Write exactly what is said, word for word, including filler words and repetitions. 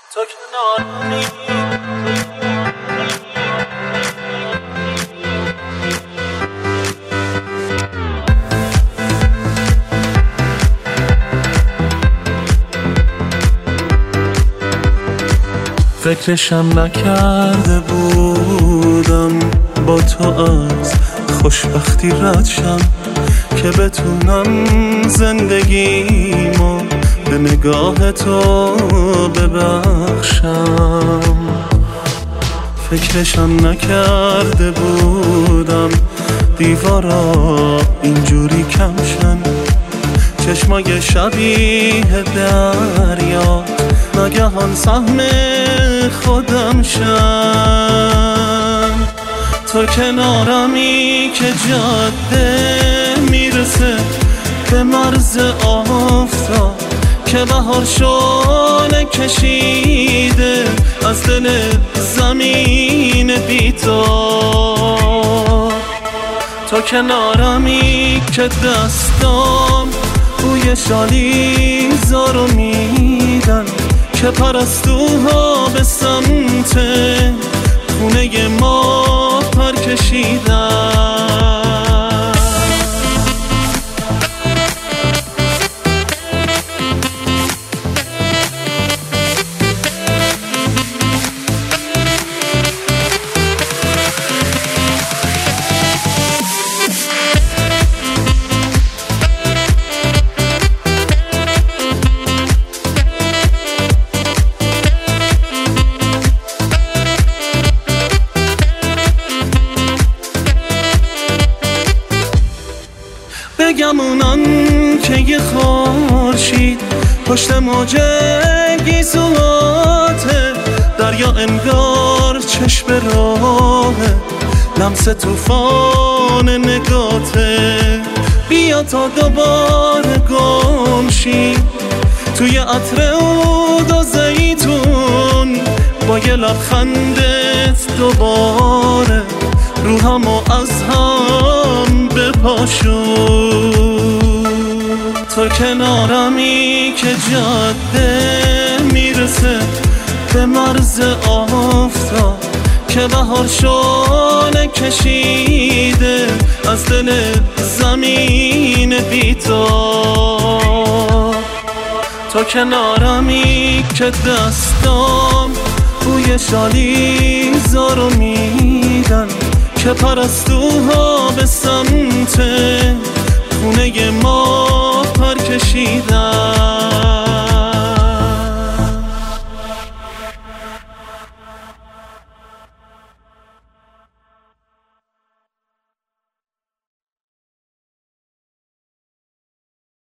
تو کناری فکرشم نکرده بودم با تو از خوشبختی رد شم که بتونم زندگیمو به نگاه تو ببخشم. فکرشم نکرده بودم دیوارا اینجوری کمشن، چشمای شبیه دریا ناگهان سهم خودم شن. تو کنارمی که جاده میرسه به مرز آفتاب که بهار شعله کشیده از دل زمین بی‌تاب. تو کنارمی که دستام بوی شالی زارو میدن که پرستوها به سمت خونه ما پر کشیدن. بگمونن که یه خورشید پشت موجه گیسواته، دریا انگار چشم راهه لمس توفان نگاته. بیا تا دوباره گمشی توی عطر عود و زیتون، با یه لبخندت دوباره روحمو از هم بپاشون. تو کنارمی که جاده میرسه به مرز آفتاب که بهار شعله کشیده از دل زمین بی‌تاب. تو کنارمی که دستام بوی شالی زارو میدن که پرستوها به سمت خونه ما پر کشیدن.